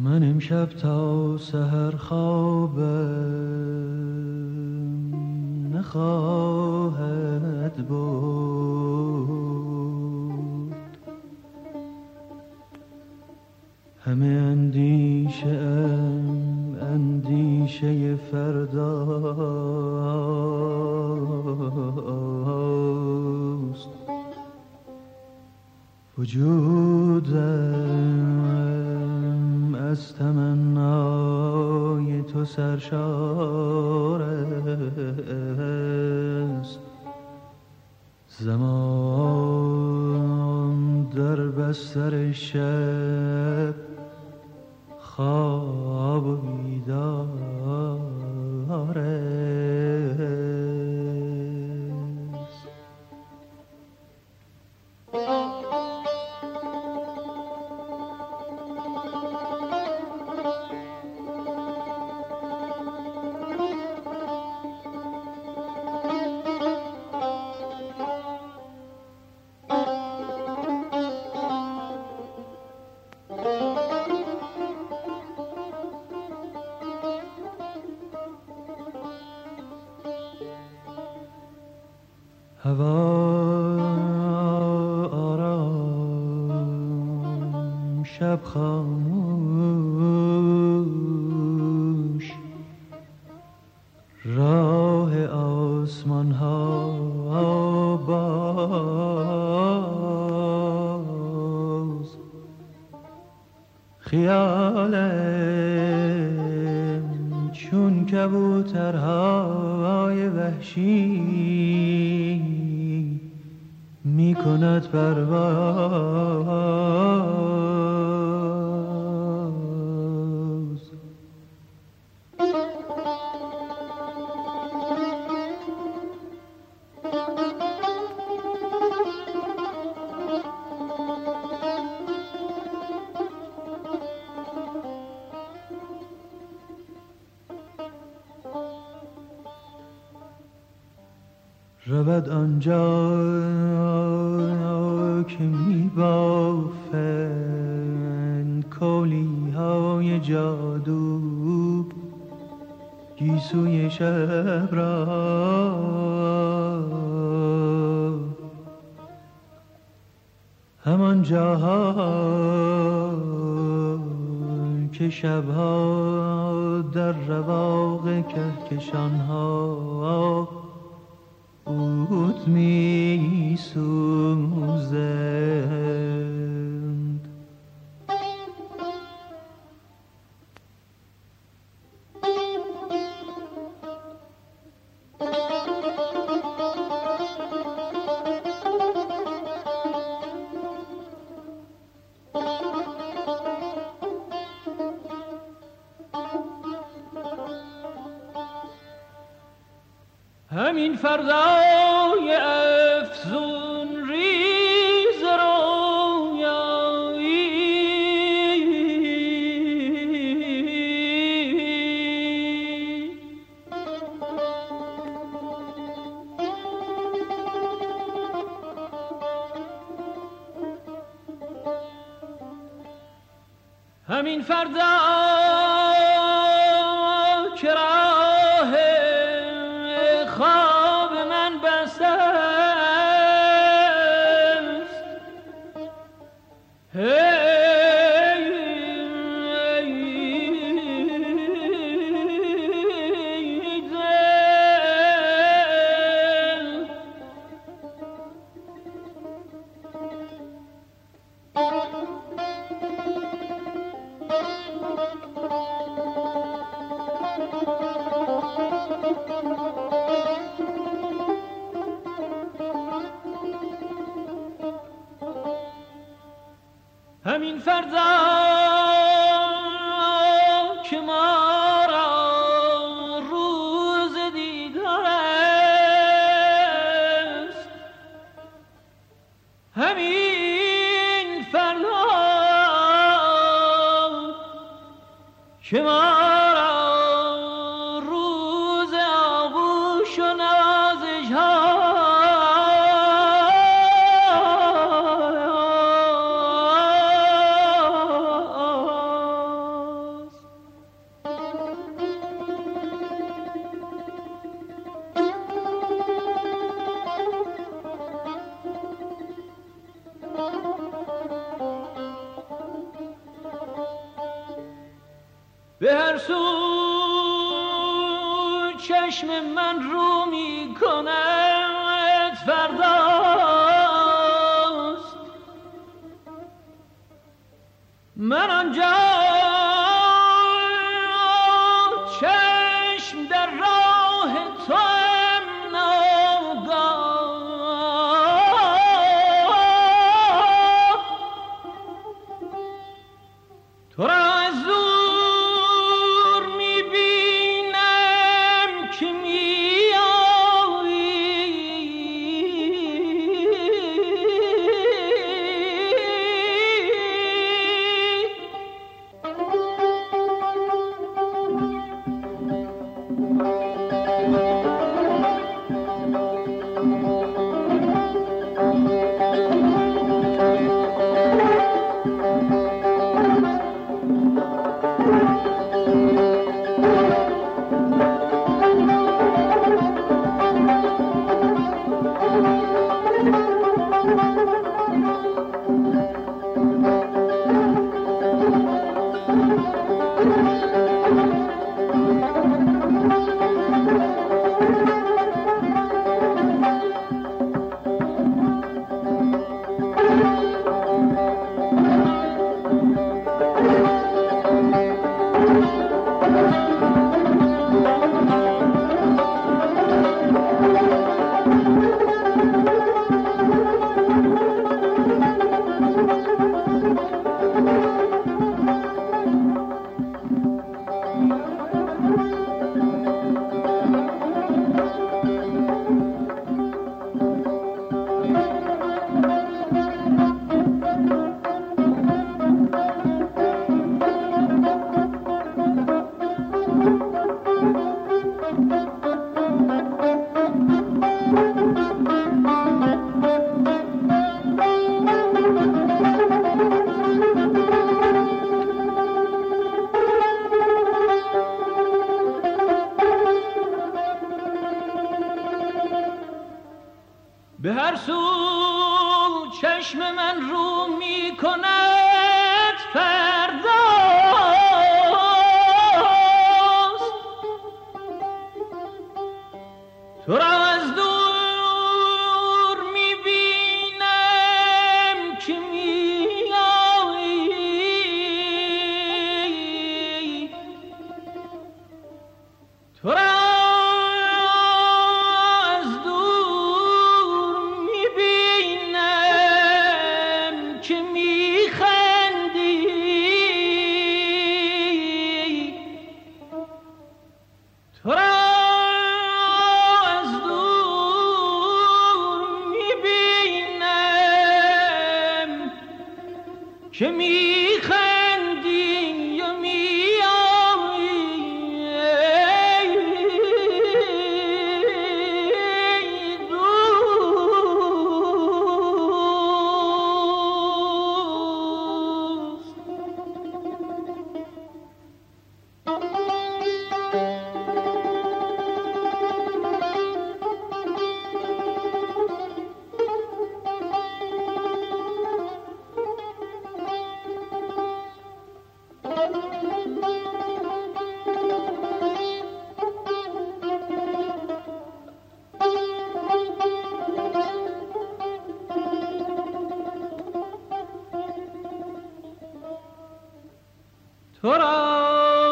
من امشب تا سحر خوابم نخواهد بود، همه اندیشه ام اندیشه فرداست. وجودم از تمنای تو سرشار است، زمان در بستر شب خواب و بیدار است. هوا آرام، شب خاموش، راه آسمان ها باز، خیالم چون کبوترهای وحشی می کند پرواز. رود آنجا که می بافند کولی های جادو گیسوی شب را، همان جاها که شبها در رواق کهکشان ها عود می سوزند. همین فردای افزون ریز رویایی، همین فردا که راه خواب من بسته است، همین فردا که ما را روز دیدار است، همین فردا که ما را روز آغوش و نوازش ها به هر سو چشم من رو می کند فرداست. من آنجا چشم در راه تو تو را از دور میبینم که میایی. به هر سو چشم من رو می کند فرداست. تو را از دور می بینم که می آیی. تو را که میخندی یا تو را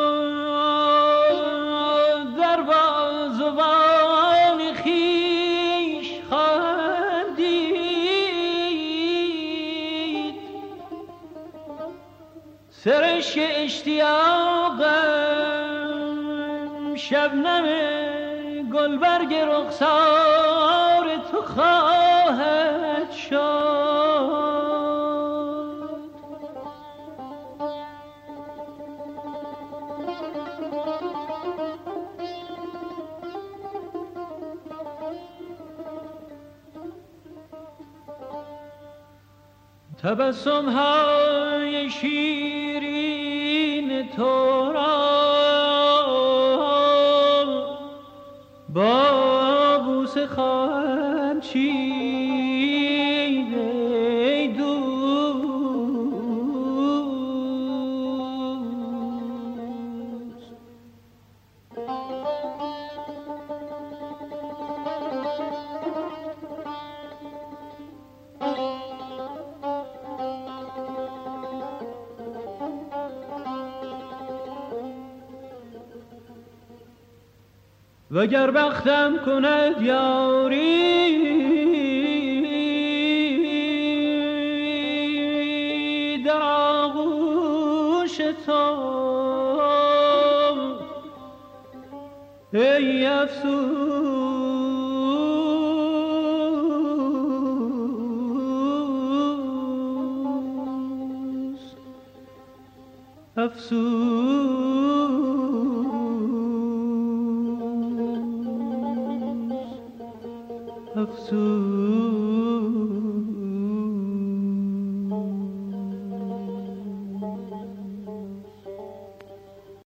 در بازوان خویش خواهم دید. سرشک اشتیاقم شبنم گلبرگ رخسار تو خواهد شد. تبسم های شیرین تو را با بوسه خواهم چید ای دوست. وگر بختم کند یاری در آغوش تو، ای افسوس افسوس